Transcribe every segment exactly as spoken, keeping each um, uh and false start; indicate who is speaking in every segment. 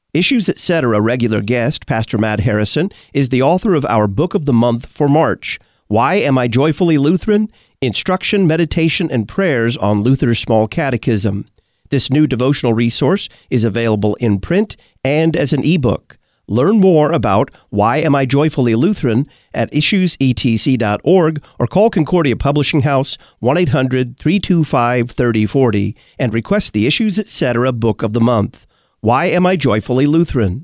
Speaker 1: Issues Etc. regular guest, Pastor Matt Harrison, is the author of our Book of the Month for March, Why Am I Joyfully Lutheran? Instruction, Meditation, and Prayers on Luther's Small Catechism. This new devotional resource is available in print and as an ebook. Learn more about Why Am I Joyfully Lutheran at issues e t c dot org or call Concordia Publishing House one eight hundred, three two five, three oh four oh and request the Issues Etc. Book of the Month. Why Am I Joyfully Lutheran?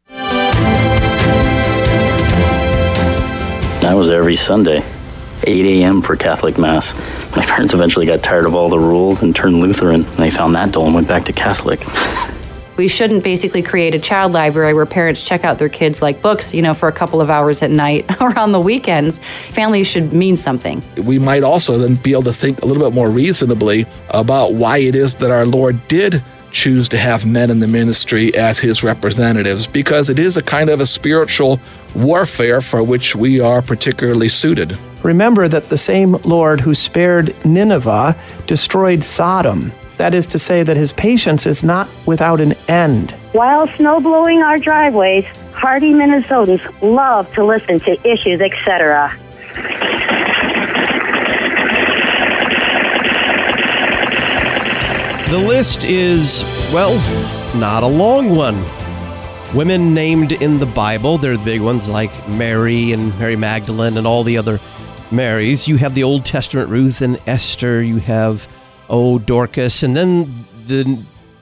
Speaker 2: I was there every Sunday, eight a.m. for Catholic Mass. My parents eventually got tired of all the rules and turned Lutheran. They found that dull and went back to Catholic.
Speaker 3: We shouldn't basically create a child library where parents check out their kids like books, you know, for a couple of hours at night or on the weekends. Families should mean something.
Speaker 4: We might also then be able to think a little bit more reasonably about why it is that our Lord did choose to have men in the ministry as his representatives, because it is a kind of a spiritual warfare for which we are particularly suited.
Speaker 5: Remember that the same Lord who spared Nineveh destroyed Sodom. That is to say that his patience is not without an end.
Speaker 6: While snow blowing our driveways, hardy Minnesotans love to listen to Issues Etc.
Speaker 1: The list is, well, not a long one. Women named in the Bible, they're the big ones like Mary and Mary Magdalene and all the other Marys. You have the Old Testament Ruth and Esther. You have, oh, Dorcas. And then the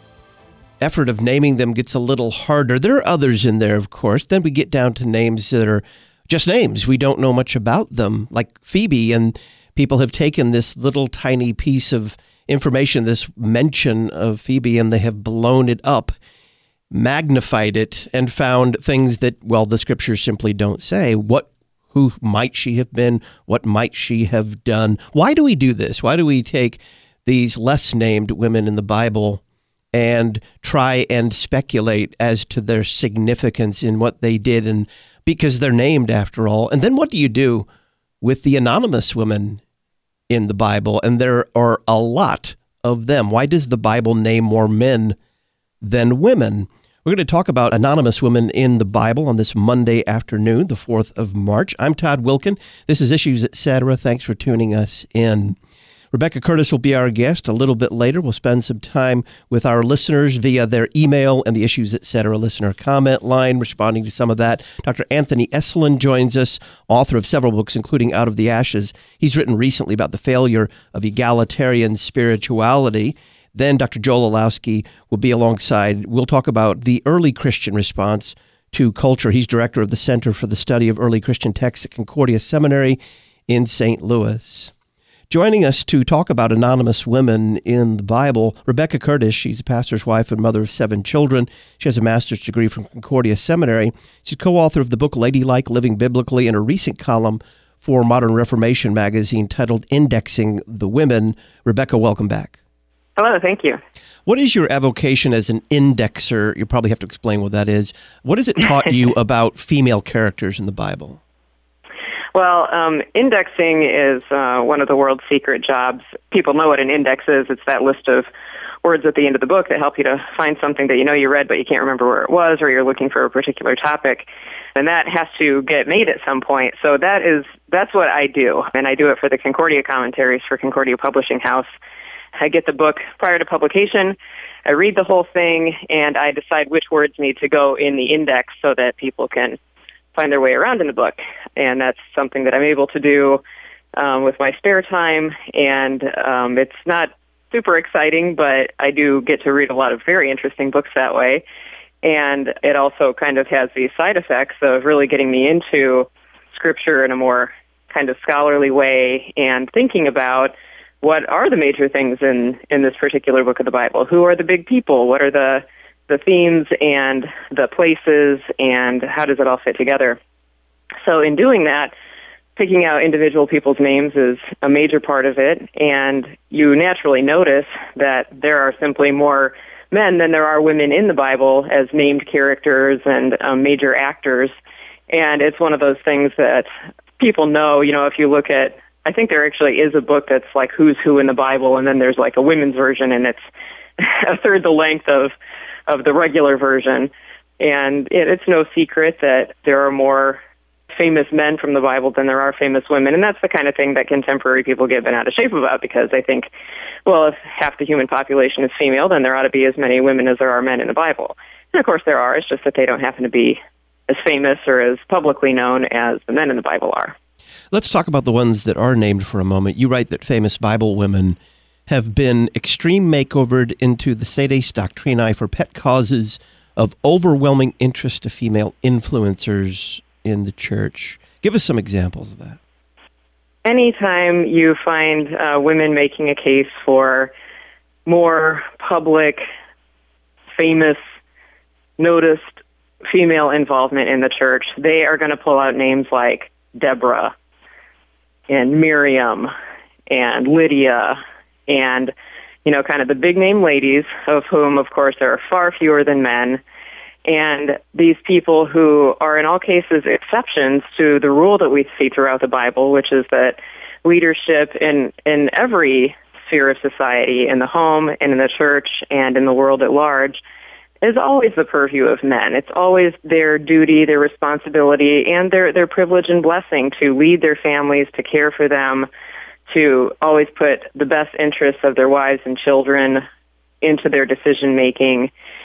Speaker 1: effort of naming them gets a little harder. There are others in there, of course. Then we get down to names that are just names. We don't know much about them, like Phoebe. And people have taken this little tiny piece of information, this mention of Phoebe, and they have blown it up, magnified it, and found things that, well, the scriptures simply don't say. What, who might she have been? What might she have done? Why do we do this? Why do we take these less named women in the Bible and try and speculate as to their significance in what they did? And because they're named after all. And then what do you do with the anonymous women in the Bible? And there are a lot of them. Why does the Bible name more men than women? We're going to talk about anonymous women in the Bible on this Monday afternoon, the fourth of March. I'm Todd Wilkin. This is Issues Etc. Thanks for tuning us in. Rebecca Curtis will be our guest a little bit later. We'll spend some time with our listeners via their email and the Issues Etc. listener comment line, responding to some of that. Doctor Anthony Esolen joins us, author of several books, including Out of the Ashes. He's written recently about the failure of egalitarian spirituality. Then Doctor Joel Olowski will be alongside. We'll talk about the early Christian response to culture. He's director of the Center for the Study of Early Christian Texts at Concordia Seminary in Saint Louis. Joining us to talk about anonymous women in the Bible, Rebecca Curtis. She's a pastor's wife and mother of seven children. She has a master's degree from Concordia Seminary. She's co-author of the book Ladylike, Living Biblically, and a recent column for Modern Reformation magazine titled Indexing the Women. Rebecca, welcome back.
Speaker 7: Hello, thank you.
Speaker 1: What is your avocation as an indexer? You probably have to explain what that is. What has it taught you about female characters in the Bible?
Speaker 7: Well, um, indexing is uh, one of the world's secret jobs. People know what an index is. It's that list of words at the end of the book that help you to find something that you know you read, but you can't remember where it was, or you're looking for a particular topic. And that has to get made at some point. So that is that's what I do. And I do it for the Concordia commentaries for Concordia Publishing House. I get the book prior to publication, I read the whole thing, and I decide which words need to go in the index so that people can find their way around in the book. And that's something that I'm able to do um, with my spare time, and um, it's not super exciting, but I do get to read a lot of very interesting books that way. And it also kind of has these side effects of really getting me into Scripture in a more kind of scholarly way and thinking about what are the major things in, in this particular book of the Bible? Who are the big people? What are the, the themes and the places, and how does it all fit together? So in doing that, picking out individual people's names is a major part of it, and you naturally notice that there are simply more men than there are women in the Bible as named characters and um, major actors. And it's one of those things that people know. You know, if you look at, I think there actually is a book that's like Who's Who in the Bible, and then there's like a women's version, and it's a third the length of, of the regular version. And it, it's no secret that there are more famous men from the Bible than there are famous women, and that's the kind of thing that contemporary people get bent out of shape about, because they think, well, if half the human population is female, then there ought to be as many women as there are men in the Bible. And of course there are, it's just that they don't happen to be as famous or as publicly known as the men in the Bible are.
Speaker 1: Let's talk about the ones that are named for a moment. You write that famous Bible women have been extreme makeovered into the sedes doctrinae for pet causes of overwhelming interest to female influencers in the church. Give us some examples of that.
Speaker 7: Anytime you find uh, women making a case for more public, famous, noticed female involvement in the church, they are going to pull out names like Deborah and Miriam and Lydia and, you know, kind of the big name ladies, of whom, of course, there are far fewer than men. And these people who are in all cases exceptions to the rule that we see throughout the Bible, which is that leadership in, in every sphere of society, in the home and in the church and in the world at large, is always the purview of men. It's always their duty, their responsibility, and their, their privilege and blessing to lead their families, to care for them, to always put the best interests of their wives and children into their decision-making.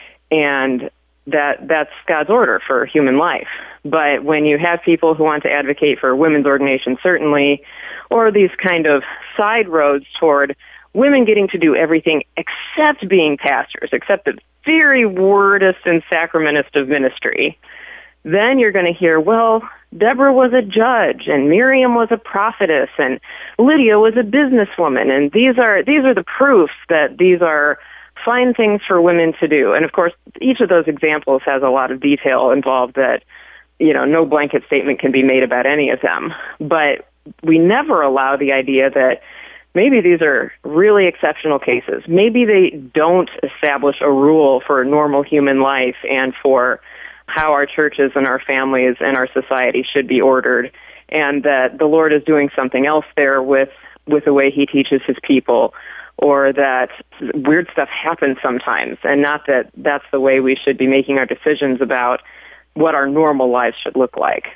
Speaker 7: And that that's God's order for human life. But when you have people who want to advocate for women's ordination, certainly, or these kind of side roads toward women getting to do everything except being pastors, except the very wordest and sacramentist of ministry, then you're going to hear, well, Deborah was a judge, and Miriam was a prophetess, and Lydia was a businesswoman, and these are these are the proofs that these are fine things for women to do. And of course, each of those examples has a lot of detail involved that, you know, no blanket statement can be made about any of them. But we never allow the idea that maybe these are really exceptional cases. Maybe they don't establish a rule for normal human life and for how our churches and our families and our society should be ordered, and that the Lord is doing something else there with, with the way he teaches his people, or that weird stuff happens sometimes, and not that that's the way we should be making our decisions about what our normal lives should look like.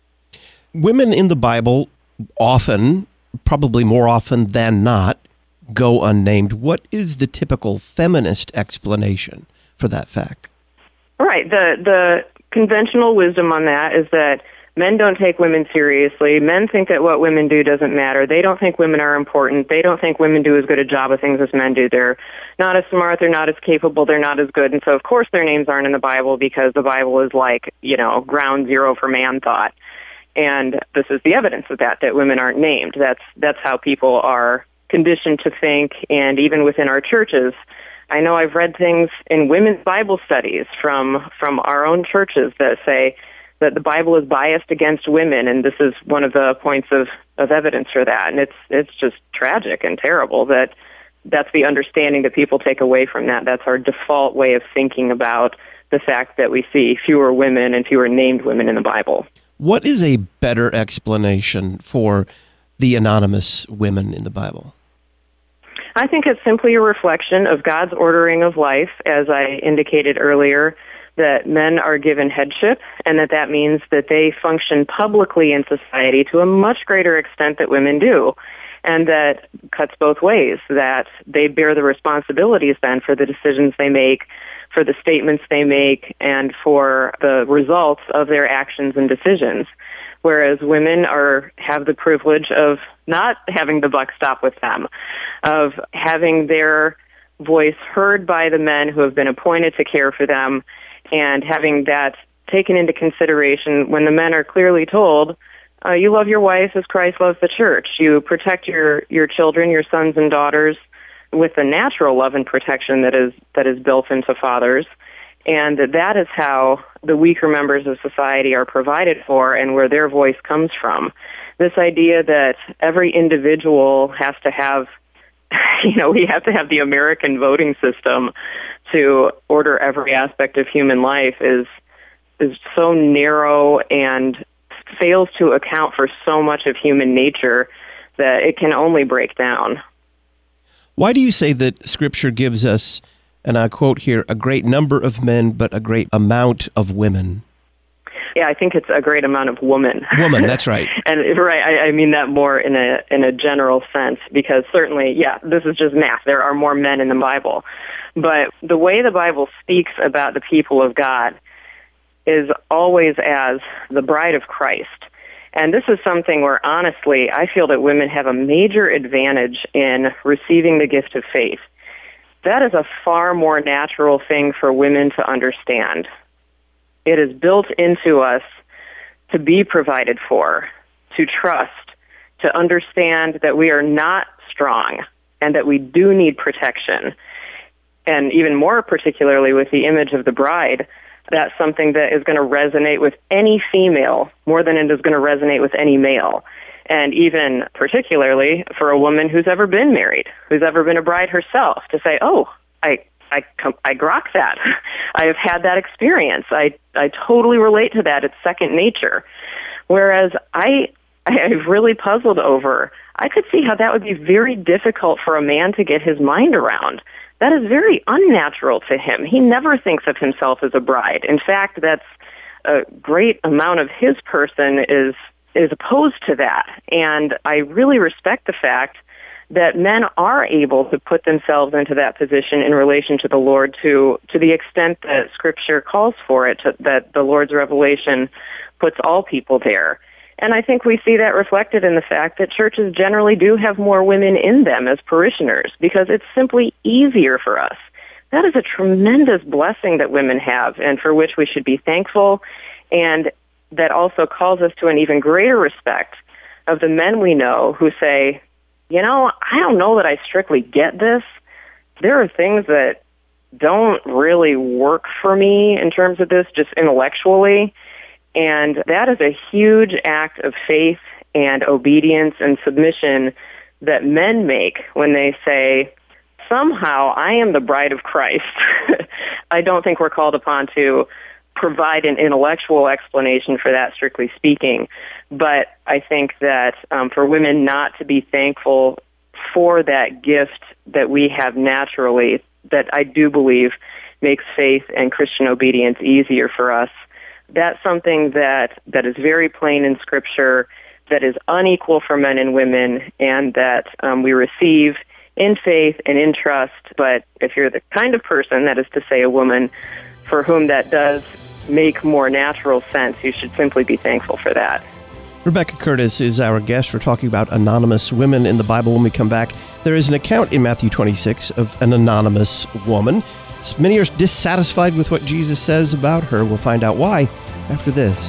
Speaker 1: Women in the Bible often, probably more often than not, go unnamed. What is the typical feminist explanation for that fact?
Speaker 7: Right. The the conventional wisdom on that is that men don't take women seriously. Men think that what women do doesn't matter. They don't think women are important. They don't think women do as good a job of things as men do. They're not as smart. They're not as capable. They're not as good. And so, of course, their names aren't in the Bible because the Bible is like, you know, ground zero for man thought. And this is the evidence of that, that women aren't named. That's that's how people are conditioned to think. And even within our churches, I know I've read things in women's Bible studies from from our own churches that say that the Bible is biased against women, and this is one of the points of, of evidence for that. And it's it's just tragic and terrible that that's the understanding that people take away from that. That's our default way of thinking about the fact that we see fewer women and fewer named women in the Bible.
Speaker 1: What is a better explanation for the anonymous women in the Bible?
Speaker 7: I think it's simply a reflection of God's ordering of life, as I indicated earlier, that men are given headship, and that that means that they function publicly in society to a much greater extent than women do, and that cuts both ways, that they bear the responsibilities then for the decisions they make, for the statements they make, and for the results of their actions and decisions. Whereas women are have the privilege of not having the buck stop with them, of having their voice heard by the men who have been appointed to care for them, and having that taken into consideration when the men are clearly told, uh, you love your wife as Christ loves the church. You protect your, your children, your sons and daughters, with the natural love and protection that is that is built into fathers. And that is how the weaker members of society are provided for and where their voice comes from. This idea that every individual has to have, you know, we have to have the American voting system to order every aspect of human life is is so narrow and fails to account for so much of human nature that it can only break down.
Speaker 1: Why do you say that Scripture gives us and I quote here, a great number of men, but a great amount of women.
Speaker 7: Yeah, I think it's a great amount of women.
Speaker 1: Woman, that's right.
Speaker 7: And right, I, I mean that more in a in a general sense, because certainly, yeah, this is just math. There are more men in the Bible. But the way the Bible speaks about the people of God is always as the bride of Christ. And this is something where, honestly, I feel that women have a major advantage in receiving the gift of faith. That is a far more natural thing for women to understand. It is built into us to be provided for, to trust, to understand that we are not strong and that we do need protection. And even more particularly with the image of the bride, that's something that is going to resonate with any female more than it is going to resonate with any male. And even particularly for a woman who's ever been married, who's ever been a bride herself, to say, oh, I I, I grok that. I have had that experience. I, I totally relate to that. It's second nature. Whereas I, I've really puzzled over, I could see how that would be very difficult for a man to get his mind around. That is very unnatural to him. He never thinks of himself as a bride. In fact, that's a great amount of his person is is opposed to that. And I really respect the fact that men are able to put themselves into that position in relation to the Lord to to the extent that Scripture calls for it, to, that the Lord's revelation puts all people there. And I think we see that reflected in the fact that churches generally do have more women in them as parishioners because it's simply easier for us. That is a tremendous blessing that women have and for which we should be thankful, and that also calls us to an even greater respect of the men we know who say, you know, I don't know that I strictly get this. There are things that don't really work for me in terms of this, just intellectually. And that is a huge act of faith and obedience and submission that men make when they say, somehow I am the bride of Christ. I don't think we're called upon to provide an intellectual explanation for that, strictly speaking. But I think that um, for women not to be thankful for that gift that we have naturally, that I do believe makes faith and Christian obedience easier for us, that's something that, that is very plain in Scripture, that is unequal for men and women, and that um, we receive in faith and in trust. But if you're the kind of person, that is to say a woman, for whom that does make more natural sense, you should simply be thankful for that.
Speaker 1: Rebecca Curtis is our guest. We're talking about anonymous women in the Bible. When we come back, there is an account in Matthew twenty-six of an anonymous woman. Many are dissatisfied with what Jesus says about her. We'll find out why after this.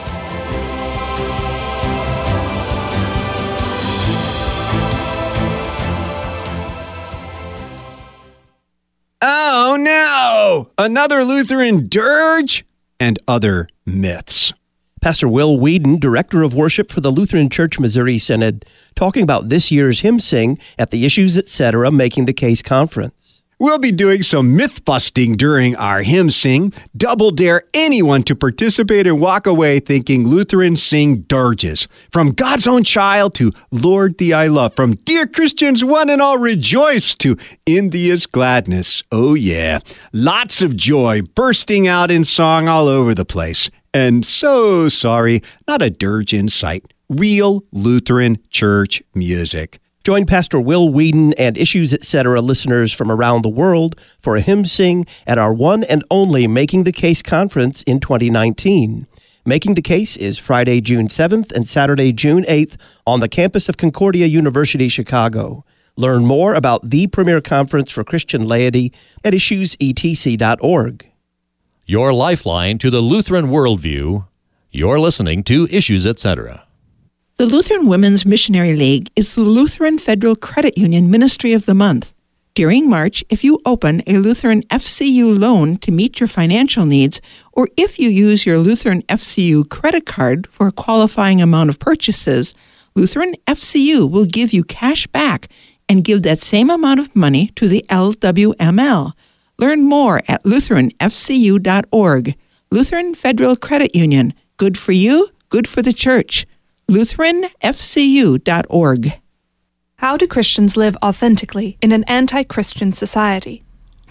Speaker 8: Oh no! Another Lutheran dirge and other myths.
Speaker 1: Pastor Will Whedon, Director of Worship for the Lutheran Church Missouri Synod, talking about this year's hymn sing at the Issues Etc. Making the Case Conference.
Speaker 8: We'll be doing some myth-busting during our hymn sing. Double dare anyone to participate and walk away thinking Lutherans sing dirges. From God's Own Child to Lord Thee I Love. From Dear Christians, one and all rejoice to In Thee is Gladness. Oh yeah, lots of joy bursting out in song all over the place. And so sorry, not a dirge in sight. Real Lutheran church music.
Speaker 1: Join Pastor Will Whedon and Issues Etc. listeners from around the world for a hymn sing at our one and only Making the Case Conference in twenty nineteen. Making the Case is Friday, June seventh and Saturday, June eighth on the campus of Concordia University, Chicago. Learn more about the premier conference for Christian laity at issues e t c dot org.
Speaker 9: Your lifeline to the Lutheran worldview. You're listening to Issues Etc.
Speaker 10: The Lutheran Women's Missionary League is the Lutheran Federal Credit Union Ministry of the Month. During March, if you open a Lutheran F C U loan to meet your financial needs, or if you use your Lutheran F C U credit card for a qualifying amount of purchases, Lutheran F C U will give you cash back and give that same amount of money to the L W M L. Learn more at lutheran f c u dot org. Lutheran Federal Credit Union. Good for you, good for the church. lutheran f c u dot org.
Speaker 11: How do Christians live authentically in an anti-Christian society?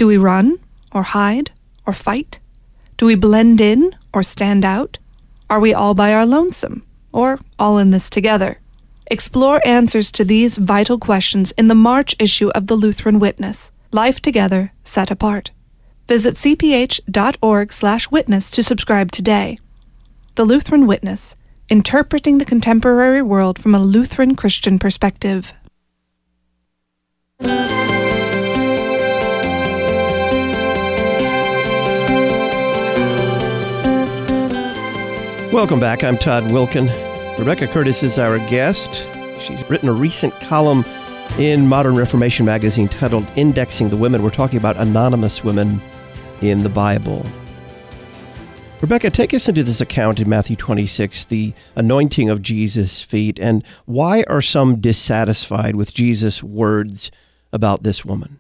Speaker 11: Do we run or hide or fight? Do we blend in or stand out? Are we all by our lonesome or all in this together? Explore answers to these vital questions in the March issue of the Lutheran Witness, Life Together, Set Apart. Visit c p h dot org slash witness to subscribe today. The Lutheran Witness, interpreting the contemporary world from a Lutheran Christian perspective.
Speaker 1: Welcome back. I'm Todd Wilkin. Rebecca Curtis is our guest. She's written a recent column in Modern Reformation magazine titled Indexing the Women. We're talking about anonymous women in the Bible. Rebecca, take us into this account in Matthew twenty-six, the anointing of Jesus' feet, and why are some dissatisfied with Jesus' words about this woman?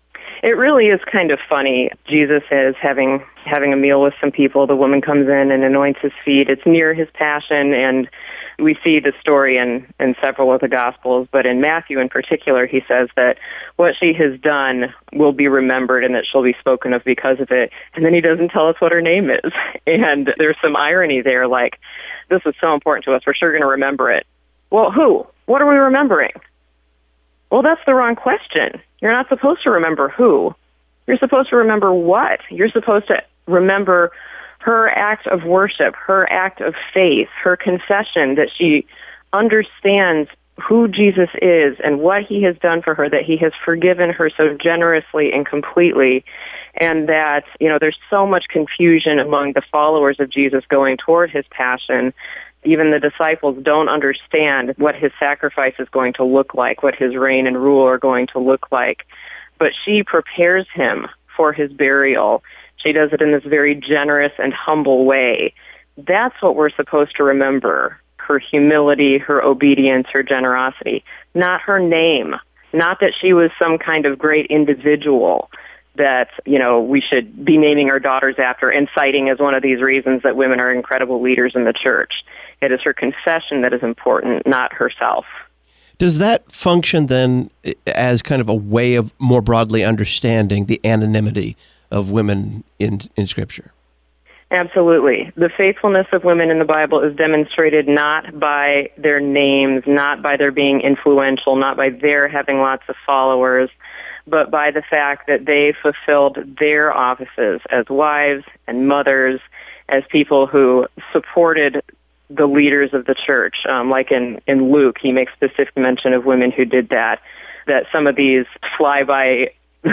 Speaker 7: It really is kind of funny. Jesus is having having a meal with some people. The woman comes in and anoints his feet. It's near his passion, and we see the story in, in several of the Gospels, but in Matthew in particular, he says that what she has done will be remembered and that she'll be spoken of because of it. And then he doesn't tell us what her name is. And there's some irony there, like, this is so important to us, we're sure going to remember it. Well, who? What are we remembering? Well, that's the wrong question. You're not supposed to remember who. You're supposed to remember what. You're supposed to remember her act of worship, her act of faith, her confession that she understands who Jesus is and what he has done for her, that he has forgiven her so generously and completely, and that, you know, there's so much confusion among the followers of Jesus going toward his passion. Even the disciples don't understand what his sacrifice is going to look like, what his reign and rule are going to look like. But she prepares him for his burial. She does it in this very generous and humble way. That's what we're supposed to remember, her humility, her obedience, her generosity, not her name, not that she was some kind of great individual that, you know, we should be naming our daughters after and citing as one of these reasons that women are incredible leaders in the church. It is her confession that is important, not herself.
Speaker 1: Does that function then as kind of a way of more broadly understanding the anonymity of women in, in Scripture?
Speaker 7: Absolutely. The faithfulness of women in the Bible is demonstrated not by their names, not by their being influential, not by their having lots of followers, but by the fact that they fulfilled their offices as wives and mothers, as people who supported the leaders of the church. Um, like in, in Luke, he makes specific mention of women who did that, that some of these fly-by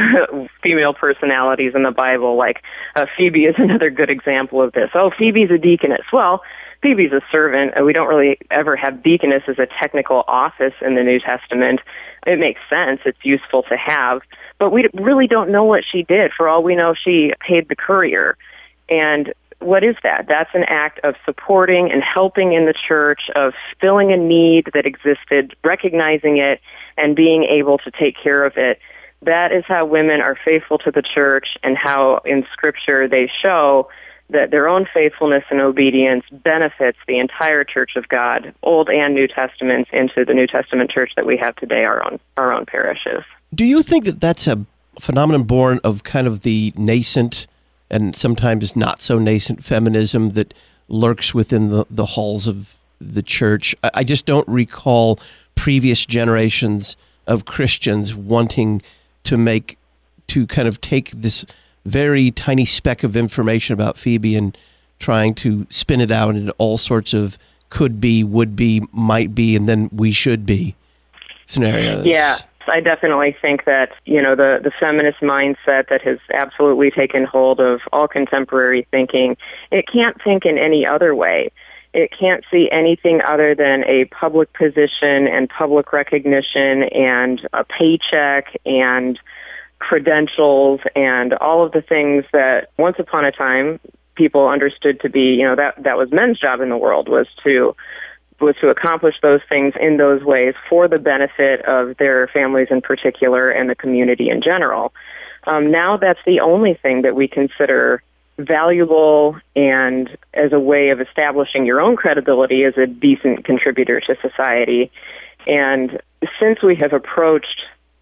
Speaker 7: female personalities in the Bible, like uh, Phoebe is another good example of this. Oh, Phoebe's a deaconess. Well, Phoebe's a servant, and we don't really ever have deaconess as a technical office in the New Testament. It makes sense. It's useful to have. But we really don't know what she did. For all we know, she paid the courier. And what is that? That's an act of supporting and helping in the church, of filling a need that existed, recognizing it, and being able to take care of it. That is how women are faithful to the church, and how in Scripture they show that their own faithfulness and obedience benefits the entire Church of God, Old and New Testaments, into the New Testament church that we have today, our own, our own parishes.
Speaker 1: Do you think that that's a phenomenon born of kind of the nascent and sometimes not so nascent feminism that lurks within the, the halls of the church? I, I just don't recall previous generations of Christians wanting to make, to kind of take this very tiny speck of information about Phoebe and trying to spin it out into all sorts of could be, would be, might be, and then we should be scenarios.
Speaker 7: Yeah. I definitely think that, you know, the, the feminist mindset that has absolutely taken hold of all contemporary thinking, it can't think in any other way. It can't see anything other than a public position and public recognition and a paycheck and credentials and all of the things that once upon a time people understood to be, you know, that, that was men's job in the world, was to was to accomplish those things in those ways for the benefit of their families in particular and the community in general. Um, now that's the only thing that we consider valuable and as a way of establishing your own credibility as a decent contributor to society. And since we have approached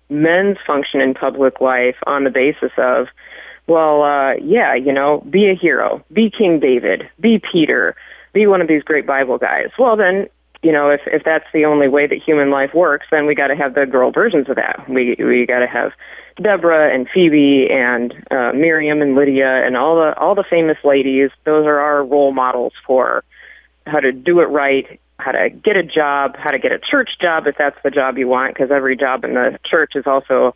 Speaker 7: men's function in public life on the basis of, well, uh, yeah, you know, be a hero, be King David, be Peter, be one of these great Bible guys. Well, then, you know, if, if that's the only way that human life works, then we got to have the girl versions of that. We we got to have Deborah and Phoebe and uh, Miriam and Lydia and all the all the famous ladies. Those are our role models for how to do it right, how to get a job, how to get a church job if that's the job you want, because every job in the church is also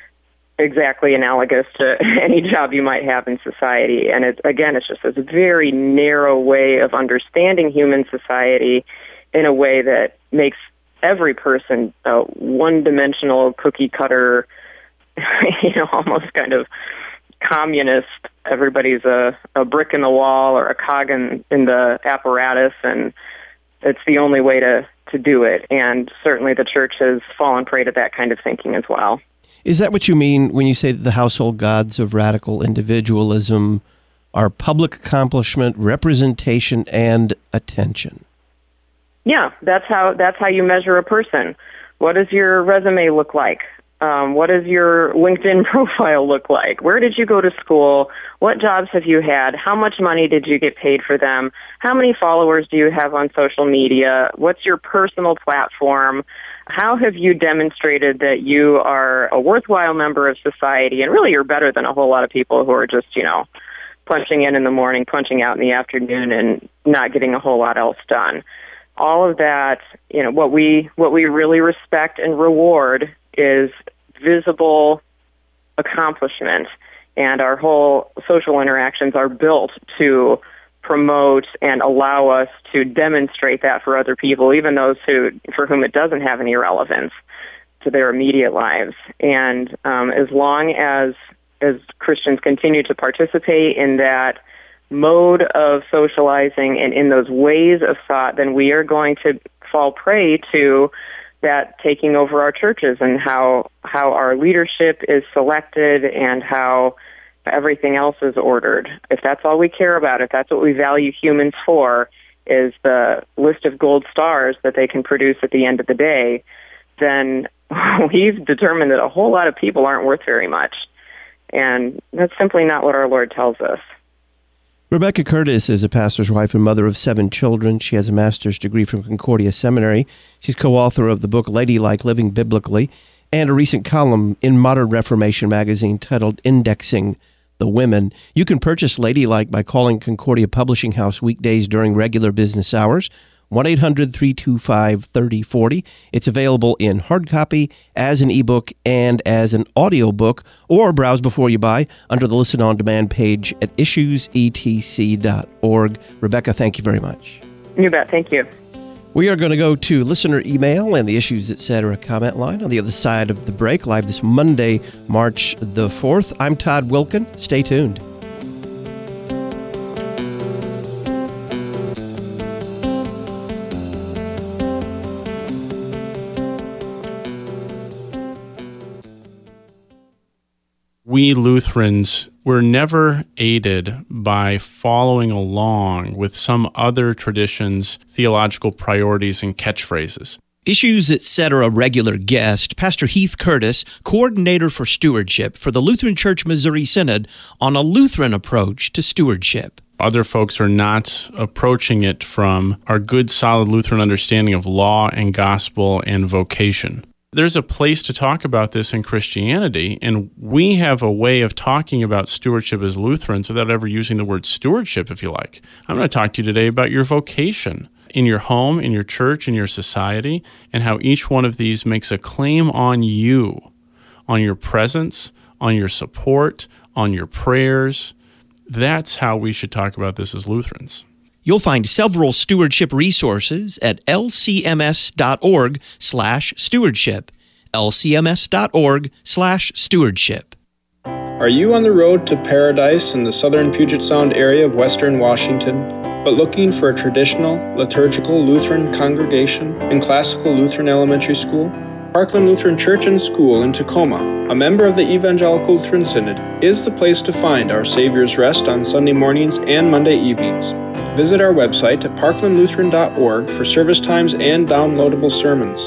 Speaker 7: exactly analogous to any job you might have in society. And it, again, it's just this very narrow way of understanding human society in a way that makes every person a one-dimensional cookie-cutter, you know, almost kind of communist. Everybody's a, a brick in the wall or a cog in, in the apparatus, and it's the only way to, to do it. And certainly the church has fallen prey to that kind of thinking as well.
Speaker 1: Is that what you mean when you say that the household gods of radical individualism are public accomplishment, representation, and attention?
Speaker 7: Yeah, that's how that's how you measure a person. What does your resume look like? Um, what does your LinkedIn profile look like? Where did you go to school? What jobs have you had? How much money did you get paid for them? How many followers do you have on social media? What's your personal platform? How have you demonstrated that you are a worthwhile member of society, and really you're better than a whole lot of people who are just, you know, punching in in the morning, punching out in the afternoon, and not getting a whole lot else done? All of that, you know, what we what we really respect and reward is visible accomplishment, and our whole social interactions are built to promote and allow us to demonstrate that for other people, even those who for whom it doesn't have any relevance to their immediate lives. And um, as long as as Christians continue to participate in that mode of socializing and in those ways of thought, then we are going to fall prey to that taking over our churches, and how how our leadership is selected and how everything else is ordered. If that's all we care about, if that's what we value humans for, is the list of gold stars that they can produce at the end of the day, then we've determined that a whole lot of people aren't worth very much. And that's simply not what our Lord tells us.
Speaker 1: Rebecca Curtis is a pastor's wife and mother of seven children. She has a master's degree from Concordia Seminary. She's co-author of the book Ladylike Living Biblically and a recent column in Modern Reformation magazine titled Indexing the Women. You can purchase Ladylike by calling Concordia Publishing House weekdays during regular business hours, one eight hundred, three two five, three oh four oh. It's available in hard copy, as an ebook, and as an audiobook, or browse before you buy under the Listen On Demand page at issues e t c dot org. Rebecca, thank you very much.
Speaker 7: You bet. Thank you.
Speaker 1: We are going to go to listener email and the Issues Etc. comment line on the other side of the break, live this Monday, March the fourth. I'm Todd Wilkin. Stay tuned.
Speaker 12: We Lutherans were never aided by following along with some other traditions' theological priorities and catchphrases.
Speaker 1: Issues Etc. regular guest, Pastor Heath Curtis, coordinator for stewardship for the Lutheran Church Missouri Synod, on a Lutheran approach to stewardship.
Speaker 12: Other folks are not approaching it from our good, solid Lutheran understanding of law and gospel and vocation. There's a place to talk about this in Christianity, and we have a way of talking about stewardship as Lutherans without ever using the word stewardship, if you like. I'm going to talk to you today about your vocation in your home, in your church, in your society, and how each one of these makes a claim on you, on your presence, on your support, on your prayers. That's how we should talk about this as Lutherans.
Speaker 1: You'll find several stewardship resources at l c m s dot org slash stewardship, l c m s dot org slash stewardship.
Speaker 13: Are you on the road to paradise in the southern Puget Sound area of western Washington, but looking for a traditional, liturgical Lutheran congregation in classical Lutheran elementary school? Parkland Lutheran Church and School in Tacoma, a member of the Evangelical Lutheran Synod, is the place to find our Savior's Rest on Sunday mornings and Monday evenings. Visit our website at parkland lutheran dot org for service times and downloadable sermons.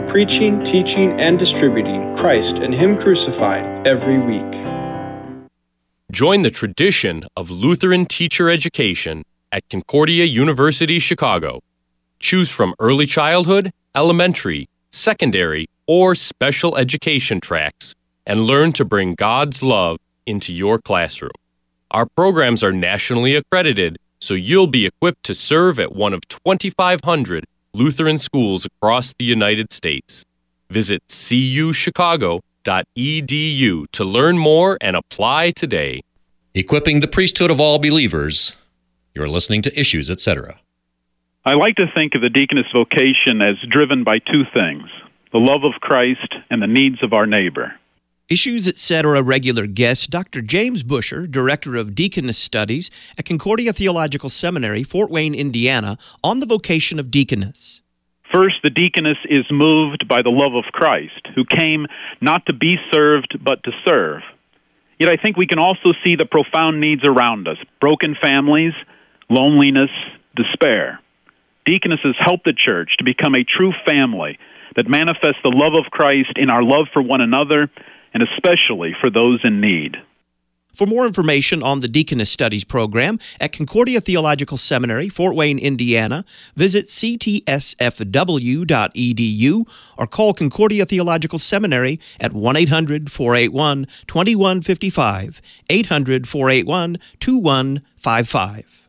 Speaker 13: preaching, teaching, and distributing Christ and Him crucified every week.
Speaker 14: Join the tradition of Lutheran teacher education at Concordia University, Chicago. Choose from early childhood, elementary, secondary, or special education tracks and learn to bring God's love into your classroom. Our programs are nationally accredited, so you'll be equipped to serve at one of twenty-five hundred Lutheran schools across the United States. Visit c u chicago dot e d u to learn more and apply today.
Speaker 9: Equipping the priesthood of all believers. You're listening to Issues, et cetera.
Speaker 15: I like to think of the deaconess vocation as driven by two things, the love of Christ and the needs of our neighbor.
Speaker 16: Issues, et cetera. Regular guest, Doctor James Busher, Director of Deaconess Studies at Concordia Theological Seminary, Fort Wayne, Indiana, on the vocation of deaconess.
Speaker 15: First, the deaconess is moved by the love of Christ, who came not to be served, but to serve. Yet I think we can also see the profound needs around us, broken families, loneliness, despair. Deaconesses help the church to become a true family that manifests the love of Christ in our love for one another, and especially for those in need.
Speaker 16: For more information on the Deaconess Studies program at Concordia Theological Seminary, Fort Wayne, Indiana, visit c t s f w dot e d u or call Concordia Theological Seminary at one eight hundred, four eight one, two one five five, eight hundred, four eight one, two one five five.